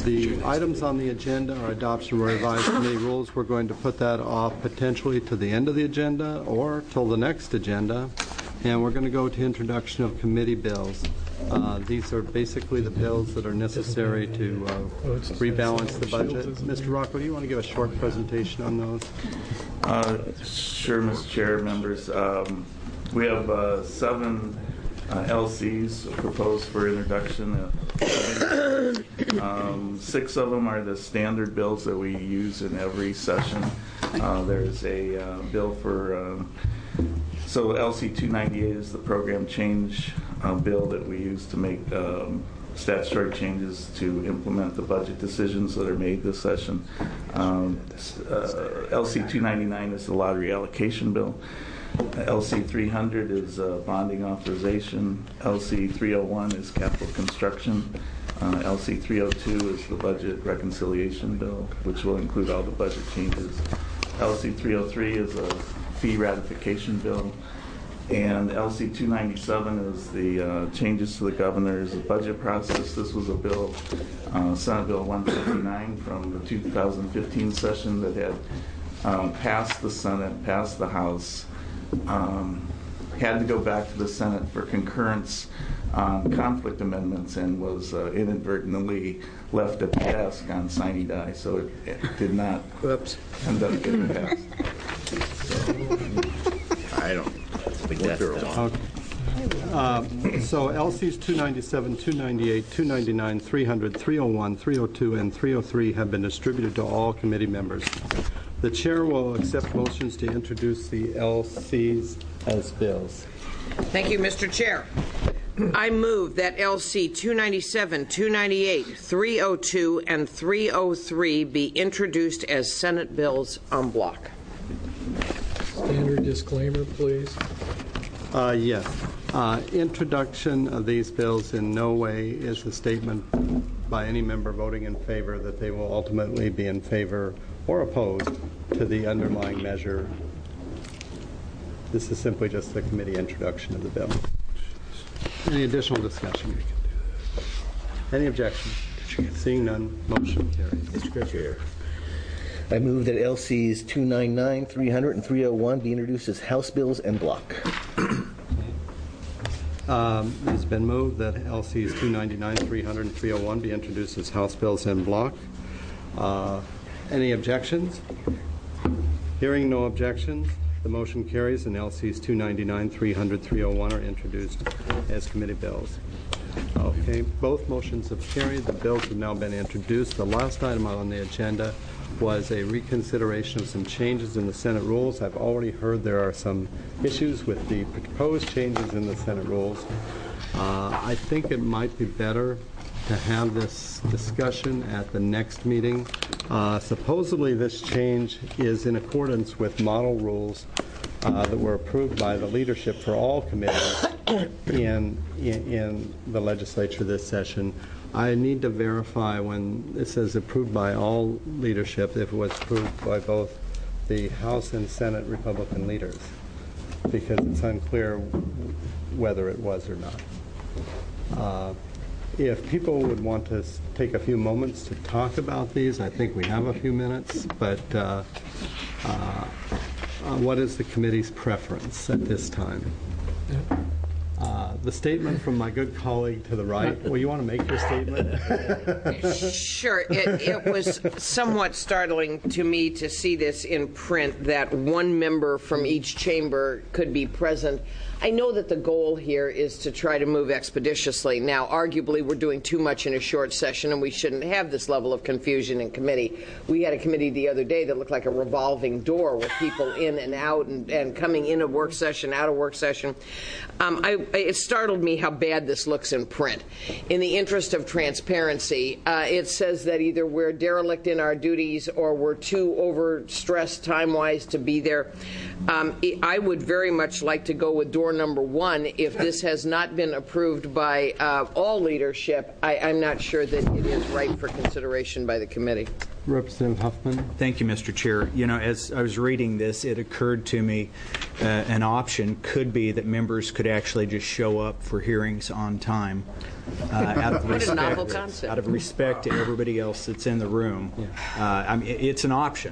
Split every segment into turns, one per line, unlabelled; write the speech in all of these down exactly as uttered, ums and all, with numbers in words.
The items on the agenda are adoption of revised committee rules. We're going to put that off potentially to the end of the agenda or till the next agenda. And we're going to go to introduction of committee bills. Uh, these are basically the bills that are necessary to uh, rebalance the budget. Mister Rocco, do you want to give a short presentation on those?
Uh, sure, Mister Chair, members. Um, we have uh, seven uh, L Cs proposed for introduction. Uh, um, six of them are the standard bills that we use in every session. Uh, there's a uh, bill for, uh, so L C two ninety-eight is the program change uh, bill that we use to make um, statutory changes to implement the budget decisions that are made this session. Um, uh, L C two ninety-nine is the lottery allocation bill. L C three hundred is uh, bonding authorization. L C three oh one is capital construction. Uh, L C three oh two is the budget reconciliation bill, which will include all the budget changes. L C three oh three is a fee ratification bill. And L C two ninety-seven is the uh, changes to the governor's budget process. This was a bill, uh, Senate Bill one fifty-nine from the two thousand fifteen session that had um, passed the Senate, passed the House, um, had to go back to the Senate for concurrence on conflict amendments and was uh, inadvertently left at the desk on sine die, so it, it did not
Oops.
end up getting passed. So.
I don't think that's
Okay. Uh, so L Cs two ninety-seven, two ninety-eight, two ninety-nine, three hundred, three oh one, three oh two, and three oh three have been distributed to all committee members. The chair will accept motions to introduce the L Cs as bills.
Thank you, Mister Chair. I move that L C two ninety-seven, two ninety-eight, three oh two, and three oh three be introduced as Senate bills en bloc.
Standard disclaimer, please.
Uh, yes. Uh, introduction of these bills in no way is a statement by any member voting in favor that they will ultimately be in favor or opposed to the underlying measure. This is simply just the committee introduction of the bill. Any additional discussion? Any objection? Seeing none, motion carries.
Mister Chair, I move that L Cs two ninety-nine, three hundred, and three oh one be introduced as House bills en bloc.
Um, it's been moved that L Cs two ninety-nine, three hundred, and three oh one be introduced as House bills en bloc. Uh, any objections? Hearing no objections, the motion carries, and L Cs two ninety-nine, three hundred, three oh one are introduced as committee bills. Okay, both motions have carried. The bills have now been introduced. The last item on the agenda was a reconsideration of some changes in the Senate rules. I've already heard there are some issues with the proposed changes in the Senate rules. Uh, I think it might be better to have this discussion at the next meeting. Uh, supposedly this change is in accordance with model rules uh, that were approved by the leadership for all committees in, in, in the legislature this session. I need to verify when it says approved by all leadership if it was approved by both the House and Senate Republican leaders, because it's unclear whether it was or not. Uh, if people would want to take a few moments to talk about these, I think we have a few minutes, but uh, uh, uh, what is the committee's preference at this time? Yeah. Uh, the statement from my good colleague to the right. Well, you want to make your statement?
Sure. It, it was somewhat startling to me to see this in print, that one member from each chamber could be present. I know that the goal here is to try to move expeditiously. Now, arguably, we're doing too much in a short session, and we shouldn't have this level of confusion in committee. We had a committee the other day that looked like a revolving door with people in and out and, and coming in a work session, out of work session. Um, I, it startled me how bad this looks in print. In the interest of transparency, uh, it says that either we're derelict in our duties or we're too overstressed time-wise to be there. Um, I would very much like to go with door number one. If this has not been approved by uh, all leadership, I, I'm not sure that it is right for consideration by the committee.
Representative Huffman.
Thank you, Mister Chair. You know, as I was reading this, it occurred to me uh, an option could be that members could actually just show up for hearings on time. Uh, out of
What a novel
respect,
concept.
out of respect to everybody else that's in the room. Uh, I mean, it- it's an option.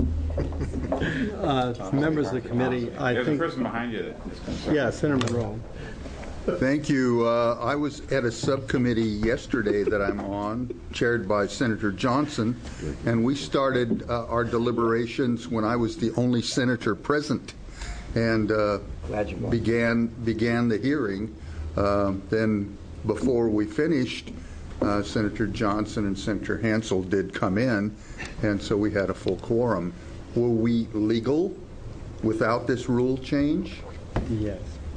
Uh, members of the committee, I
There's a
think.
person behind you that is concerned.
Yeah, Senator Monroe.
Thank you. Uh, I was at a subcommittee yesterday that I'm on, chaired by Senator Johnson, and we started uh, our deliberations when I was the only senator present, and uh, began began the hearing. Uh, then, before we finished, uh, Senator Johnson and Senator Hansel did come in, and so we had a full quorum. Were we legal without this rule change?
Yes.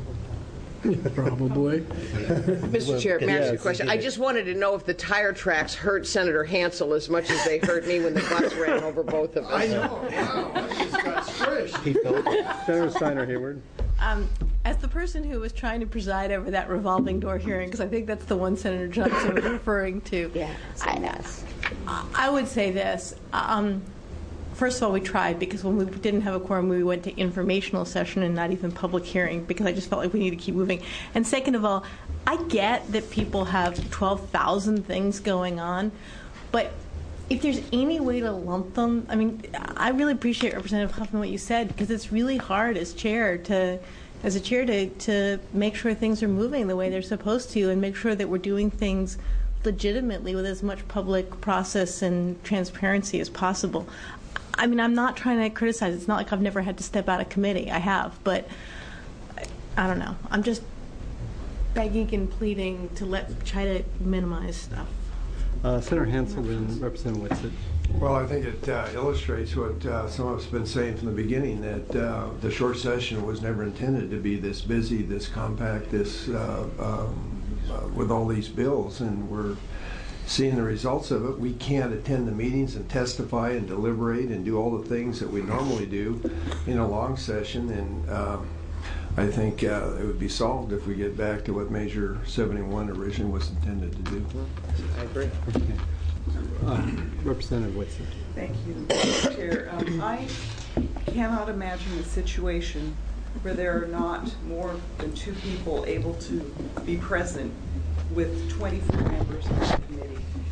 Probably.
Mister Chair, may I ask you a
Yes,
question? I just wanted to know if the tire tracks hurt Senator Hansel as much as they hurt me when the bus ran over both of us.
I know. Wow, I just got squished.
Senator Steiner Hayward.
Um, as the person who was trying to preside over that revolving door hearing, because I think that's the one Senator Johnson was referring to.
Yeah, I asked.
I would say this. Um, first of all, we tried because when we didn't have a quorum, we went to informational session and not even public hearing because I just felt like we need to keep moving. And second of all, I get that people have twelve thousand things going on, but if there's any way to lump them, I mean, I really appreciate Representative Huffman what you said because it's really hard as chair to, as a chair to, to make sure things are moving the way they're supposed to and make sure that we're doing things legitimately with as much public process and transparency as possible. I mean, I'm not trying to criticize. It's not like I've never had to step out of committee. I have, but I, I don't know. I'm just begging and pleading to let try to minimize stuff.
Uh, Senator Hansel and Representative Whitsitt.
Well, I think it uh, illustrates what uh, some of us have been saying from the beginning, that uh, the short session was never intended to be this busy, this compact, this uh, um, uh, with all these bills, and we're seeing the results of it. We can't attend the meetings and testify and deliberate and do all the things that we normally do in a long session, and um, I think uh, it would be solved if we get back to what Measure seventy-one originally was intended to do.
I agree.
Uh, Representative Whitsitt.
Thank you, Mister Chair. Um, I cannot imagine a situation where there are not more than two people able to be present with twenty-four members of the committee.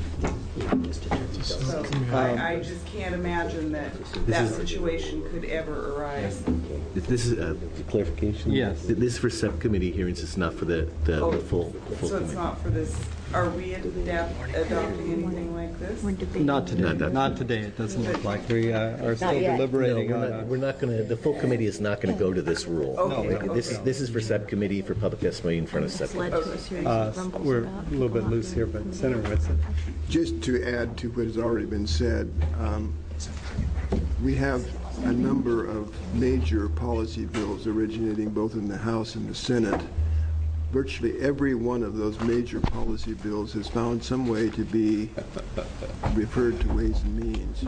So I, I just can't imagine that that situation could ever arise.
This is uh, clarification?
Yes.
This is for subcommittee hearings. It's not for the, the,
Oh,
the full, the full
so it's
committee.
not for this. Are we adapt, adopting anything like this?
Not today.
Not that-
Not today. It doesn't look like we uh, are still
yet.
No,
deliberating
we're
on
not,
a.
we're not going to, the full committee is not going to go to this rule.
Okay,
Like, This,
okay.
this is for subcommittee, for public testimony in front of
It's
subcommittee.
led to a series
Uh,
of rumbles
we're
about
a little bit
people not
loose
being
here, but
able to
Senator
make
Whitsitt.
Just to add to what has already been said, um, we have a number of major policy bills originating both in the House and the Senate. Virtually every one of those major policy bills has found some way to be referred to Ways and Means.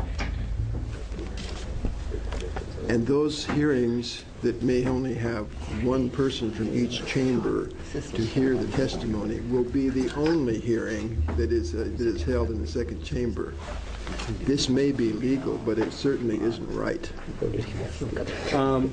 And those hearings that may only have one person from each chamber to hear the testimony will be the only hearing that is, uh, that is held in the second chamber. This may be legal, but it certainly isn't right.
Um,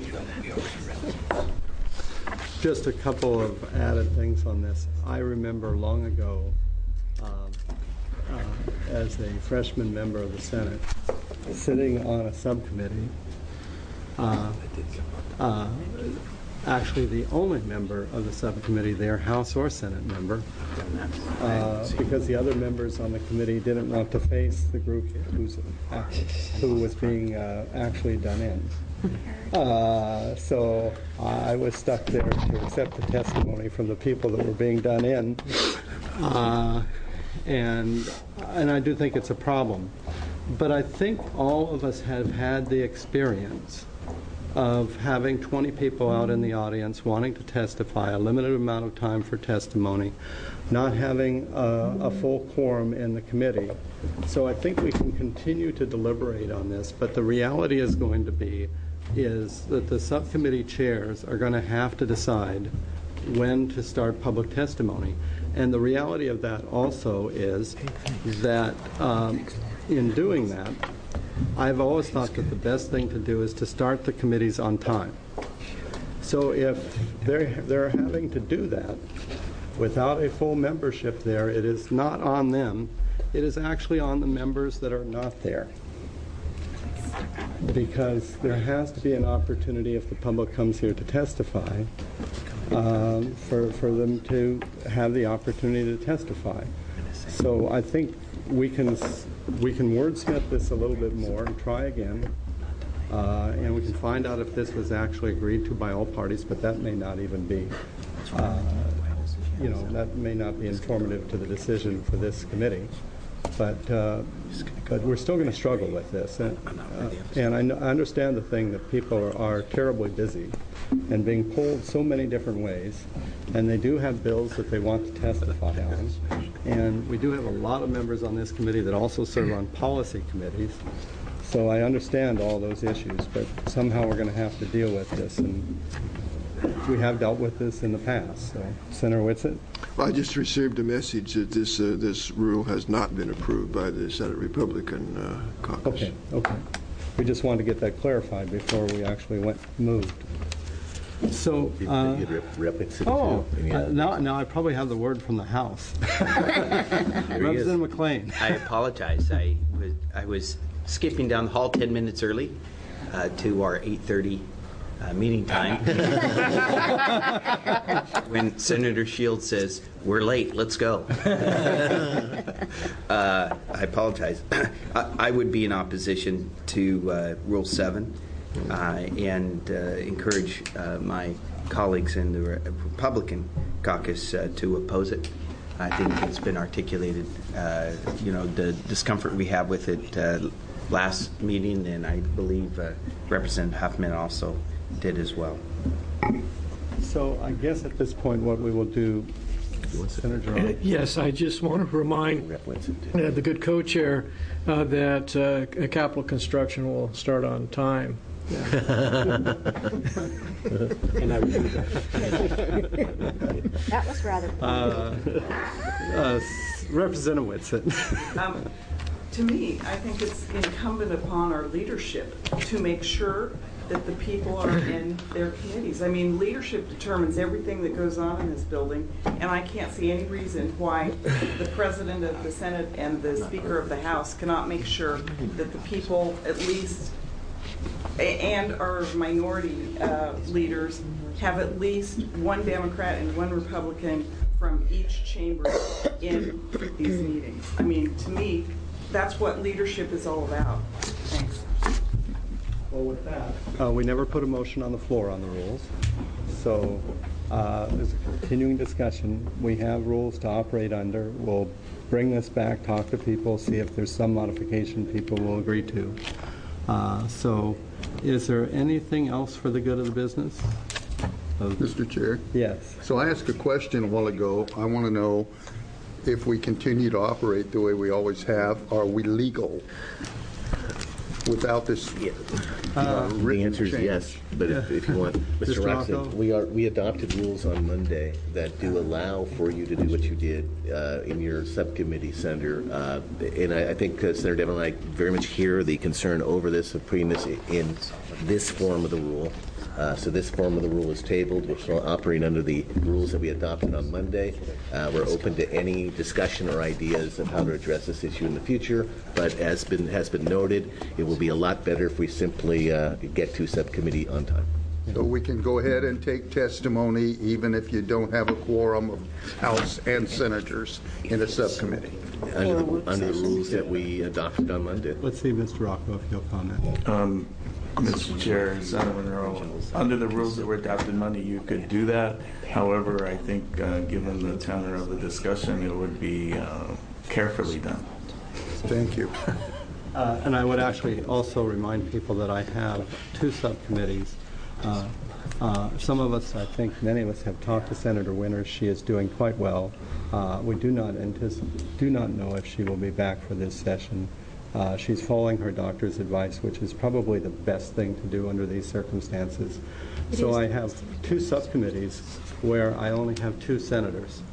just a couple of added things on this. I remember long ago, um, uh, as a freshman member of the Senate, sitting on a subcommittee, uh, uh, actually the only member of the subcommittee there, House or Senate member, uh, because the other members on the committee didn't want to face the group who's, who was being uh, actually done in. Uh, so I was stuck there to accept the testimony from the people that were being done in. Uh, and, and I do think it's a problem. But I think all of us have had the experience of having twenty people out in the audience wanting to testify, a limited amount of time for testimony, not having a, a full quorum in the committee. So I think we can continue to deliberate on this, but the reality is going to be is that the subcommittee chairs are going to have to decide when to start public testimony. And the reality of that also is that um, in doing that, I've always thought that the best thing to do is to start the committees on time. So if they're, they're having to do that without a full membership there, it is not on them. It is actually on the members that are not there. Because there has to be an opportunity, if the public comes here to testify, um, for, for them to have the opportunity to testify. So I think we can, we can wordsmith this a little bit more and try again. Uh, and we can find out if this was actually agreed to by all parties, but that may not even be, uh, you know, that may not be informative to the decision for this committee. But, uh, but we're still going to struggle with this. And, uh, and I, know, I understand the thing that people are, are terribly busy and being pulled so many different ways. And they do have bills that they want to testify on. And we do have a lot of members on this committee that also serve on policy committees. So I understand all those issues, but somehow we're going to have to deal with this. And we have dealt with this in the past. So, Senator Whitsitt?
Well, I just received a message that this uh, this rule has not been approved by the Senate Republican uh, caucus.
Okay, okay. We just wanted to get that clarified before we actually went moved. So, uh, oh, uh, now, now I probably have the word from the House. Representative McLean.
I apologize. I was, I was skipping down the hall ten minutes early uh, to our eight thirty uh, meeting time. When Senator Shields says, "We're late, let's go." uh, I apologize. I, I would be in opposition to uh, Rule seven uh, and uh, encourage uh, my colleagues in the Republican caucus uh, to oppose it. I think it's been articulated, uh, you know, the discomfort we have with it uh, last meeting, and I believe uh, Representative Huffman also did as well.
So I guess at this point what we will do, Senator
Uh, Yes, I just want to remind uh, the good co-chair uh, that uh, capital construction will start on time.
And I would do that. That was rather
uh, uh, Representative Whitsitt.
Um, to me, I think it's incumbent upon our leadership to make sure that the people are in their committees. I mean, leadership determines everything that goes on in this building, and I can't see any reason why the President of the Senate and the Speaker of the House cannot make sure that the people at least, and our minority uh, leaders, have at least one Democrat and one Republican from each chamber in these meetings. I mean, to me, that's what leadership is all about. Thanks.
Well, with that, uh, we never put a motion on the floor on the rules. So uh, there's a continuing discussion. We have rules to operate under. We'll bring this back, talk to people, see if there's some modification people will agree to. Uh, so is there anything else for the good of the business? Of
Mister Chair?
Yes.
So I asked a question a while ago. I want to know if we continue to operate the way we always have, are we legal without this uh,
Uh, the
written
answer is
change?
yes, but if, if you want, Mister
Mister
Roxon,
Rocco?
we are we adopted rules on Monday that do allow for you to do what you did uh, in your subcommittee, Senator. Uh, and I, I think uh, Senator Devlin and I very much hear the concern over this of putting this in this form of the rule. Uh, so this form of the rule is tabled. We're still operating under the rules that we adopted on Monday. Uh, we're open to any discussion or ideas of how to address this issue in the future. But as been has been noted, it will be a lot better if we simply uh, get to subcommittee on time.
So we can go ahead and take testimony even if you don't have a quorum of House and Senators in a subcommittee.
Under the, under the rules that we adopted on Monday.
Let's see, Mister Rocco, if you'll comment.
Um, Mister Chair, Senator Monroe, under the rules that were adopted Monday, you could do that. However, I think uh, given the tenor of the discussion, it would be uh, carefully done.
Thank you.
Uh, and I would actually also remind people that I have two subcommittees. Uh, uh, some of us, I think many of us have talked to Senator Winters. She is doing quite well. Uh, we do not anticipate, do not know if she will be back for this session. Uh, she's following her doctor's advice, which is probably the best thing to do under these circumstances.
It
so
is.
I have two subcommittees where I only have two senators.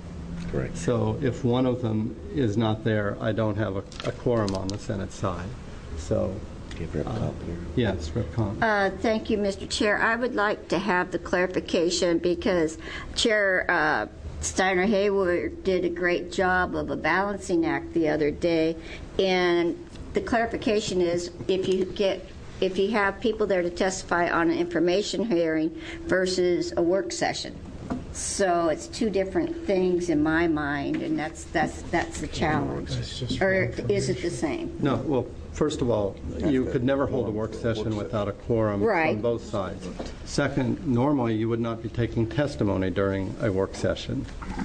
Correct.
So if one of them is not there, I don't have a a quorum on the Senate side. So,
Give Rep
uh,
Cobb here.
yes, Rep Cobb.
Uh, Thank you, Mister Chair. I would like to have the clarification because Chair uh, Steiner Hayward did a great job of a balancing act the other day, and the clarification is if you get if you have people there to testify on an information hearing versus a work session. So it's two different things in my mind, and that's that's that's the challenge. Or is it the same?
No, well, first of all, you could never hold a work session without a quorum
Right.
on both sides. Second, normally you would not be taking testimony during a work session.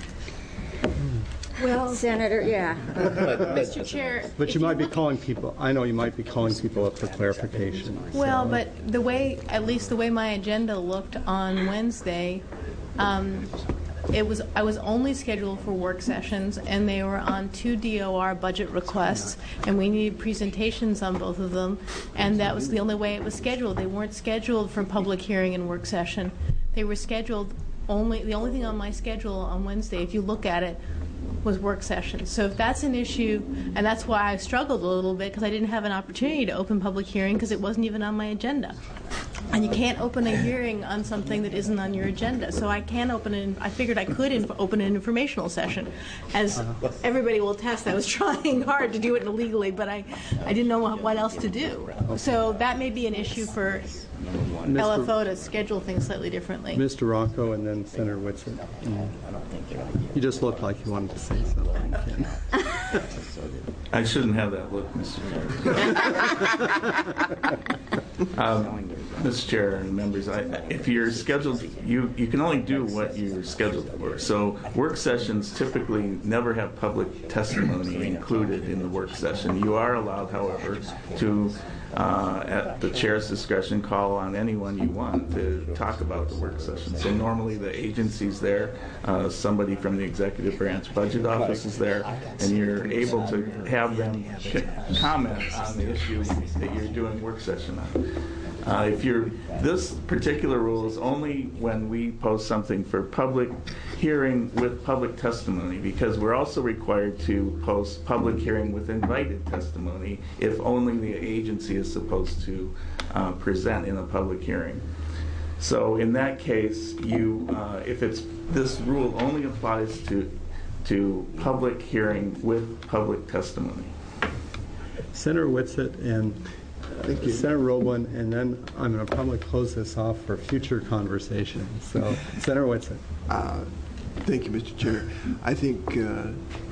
Well, Senator, yeah.
Mister Chair.
But
if
you might be calling people, I know you might be calling people up for clarification.
Well,
so-
but the way, at least the way my agenda looked on Wednesday, um, it was I was only scheduled for work sessions, and they were on two D O R budget requests, and we needed presentations on both of them, and that was the only way it was scheduled. They weren't scheduled for public hearing and work session. They were scheduled only. The only thing on my schedule on Wednesday, if you look at it, was work sessions. So if that's an issue, and that's why I struggled a little bit, because I didn't have an opportunity to open public hearing because it wasn't even on my agenda. And you can't open a hearing on something that isn't on your agenda. So I can open it. I figured I could inf- open an informational session. As everybody will attest, I was trying hard to do it illegally, but I, I didn't know what, what else to do. So that may be an issue for L F O to schedule things slightly differently.
Mister Rocco and then Senator Whitson. Mm. You just looked like you wanted to say something, Ken.
I shouldn't have that look, Mister Chair. um, Mister Chair and members, I, if you're scheduled, you, you can only do what you're scheduled for. So work sessions typically never have public testimony included in the work session. You are allowed, however, to Uh, at the chair's discretion, call on anyone you want to talk about the work session. So normally the agency's there, uh, somebody from the executive branch budget office is there, and you're able to have them comment on the issue that you're doing work session on. Uh, if you're, this particular rule is only when we post something for public hearing with public testimony, because we're also required to post public hearing with invited testimony if only the agency is supposed to uh, present in a public hearing. So in that case, you, uh, if it's, this rule only applies to to public hearing with public testimony.
Senator Whitsitt and uh, Senator Roblin, and then I'm going to probably close this off for future conversation. So, Senator Whitsitt.
Uh, thank you, Mister Chair. I think uh,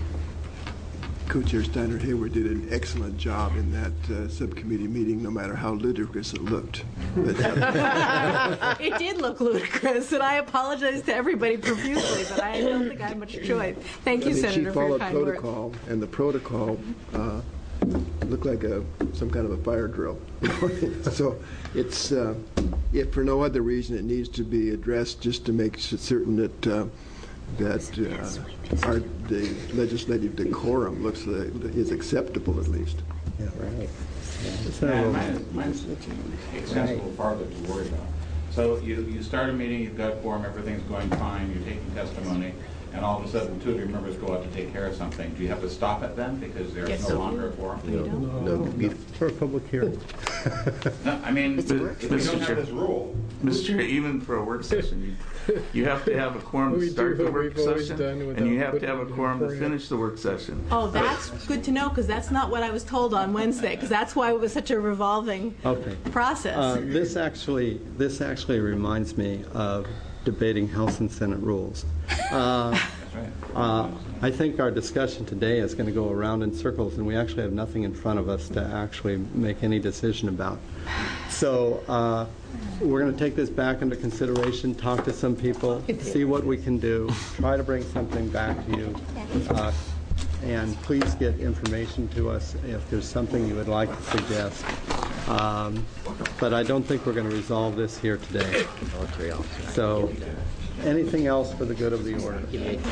Co-Chair Steiner Hayward did an excellent job in that uh, subcommittee meeting, no matter how ludicrous it looked. But, uh,
It did look ludicrous, and I apologize to everybody profusely, but I don't think I had much choice. Thank you,
I mean,
Senator,
she
for your
followed
kind words.
protocol, and the protocol uh, looked like a some kind of a fire drill. So it's, uh, if for no other reason, it needs to be addressed just to make certain that uh, that uh, our the legislative decorum looks like, is acceptable at least.
Yeah, right.
Yeah, mine, mine's extends a little farther to worry about. So you, you start a meeting, you've got quorum, everything's going fine, you're taking testimony, and all of a sudden two of your members go out to take care of something. Do you have to stop it then because there's
Yes.
no longer a quorum?
No, no, for a public hearing.
No, I mean, if you don't
Mister Chair.
have this rule,
Mister Chair, even for a work session, you, you have to have a quorum to
We do
start the
what
work
we've always
session,
done
and you
without
have to have a
putting it
quorum to
beforehand.
finish the work session.
Oh, that's good to know, because that's not what I was told on Wednesday, because that's why it was such a revolving
Okay.
process.
Uh, this actually, this actually reminds me of debating House and Senate rules. Uh,
that's right.
uh, I think our discussion today is going to go around in circles, and we actually have nothing in front of us to actually make any decision about. So uh, we're going to take this back into consideration, talk to some people, see what we can do, try to bring something back to you. Uh, and please get information to us if there's something you would like to suggest. Um, but I don't think we're going to resolve this here today. So, anything else for the good of the order?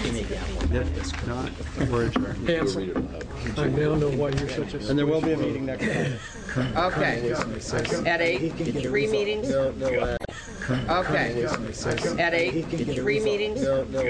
If not, we're adjourned.
Hanson, I now know why you're such a...
And there will be a meeting next time.
Okay. At eight, three meetings? Okay. At eight, three meetings?